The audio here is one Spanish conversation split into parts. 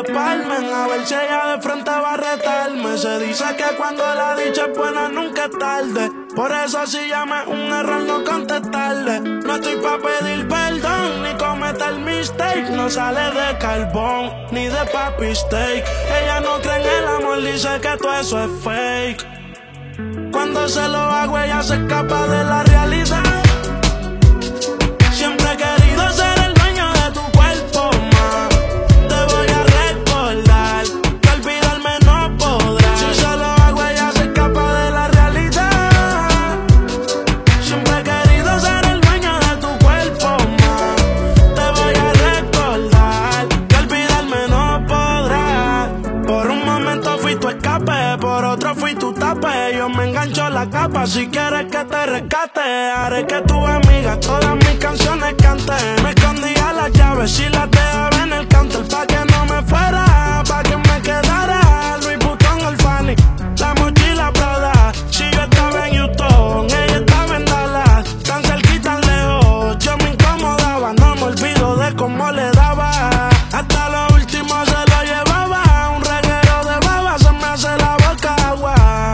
palmen, a ver si ella de frente va a retarme. Se dice que cuando la dicha es buena nunca es tarde. Por eso si llama es un error no contestarle. No estoy pa' pedir perdón ni cometer mistake. No sale de carbón ni de papi steak. Ella no cree en el amor, dice que todo eso es fake. Cuando se lo hago ella se escapa de la realidad. Siempre he querido ser el dueño de tu cuerpo, ma. Te voy a recordar que olvidarme no podrás. Si se lo hago ella se escapa de la realidad. Siempre he querido ser el dueño de tu cuerpo, ma. Te voy a recordar que olvidarme no podrás. Por un momento fui tu escape, por otro fui tu tape. Yo me engancho la capa, si quieres que te rescate. Haré que tu amiga todas mis canciones cante. Me escondía las llaves y las dejaba en el counter pa' que no me fuera, pa' que me quedara. Louis Vuitton, el Fanny, la mochila Prada. Si yo estaba en Houston, ella estaba en Dallas. Tan cerquita y tan lejos, yo me incomodaba. No me olvido de cómo le daba. Hasta lo último se lo llevaba. Un reguero de baba, se me hace la boca agua.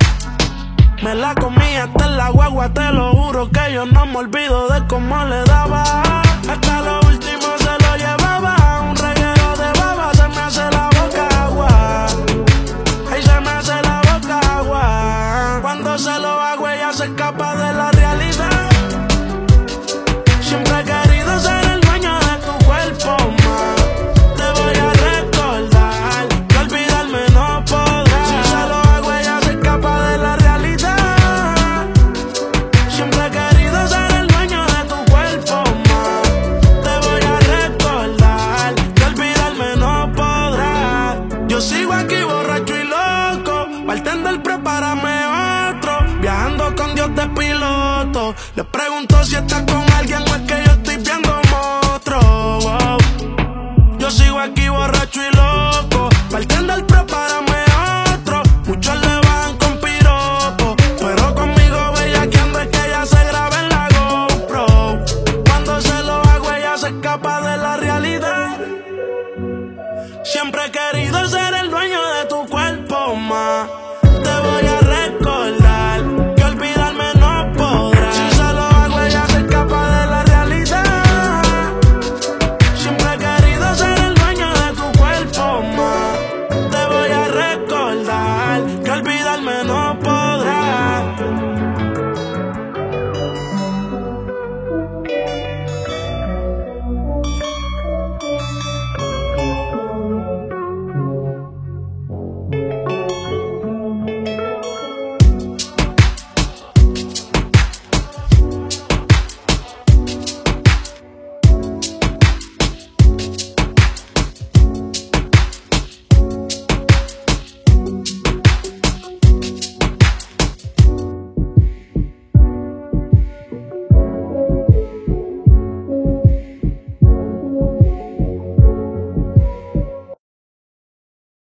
Me la comía hasta en la guagua, te lo juro que yo no me olvido de cómo le daba. Hasta lo último se lo llevaba. Un reguero de baba, se me hace la boca agua. Ay, se me hace la boca agua. Cuando se lo hago ella se escapa de la realidad. Siempre he querido ser el dueño de tu cuerpo, ma. Te voy a recordar que olvidarme no podrás. Si se lo hago ella se escapa de la realidad. Siempre he querido ser el dueño de tu cuerpo, ma. Te voy a recordar que olvidarme no podrás. Yo sigo aquí borracho y loco, bartender, prepárame otro. Viajando con Dios de piloto. Le pregunto si está con alguien o es que yo estoy viendo monstruos. Wow. Yo sigo aquí borracho y loco, bartender, prepárame otro. Muchos le van con piropo, pero conmigo bellaqueando es que ella se graba en la GoPro. Cuando se lo hago ella se escapa de la realidad. Siempre he querido ser el dueño de tu cuerpo.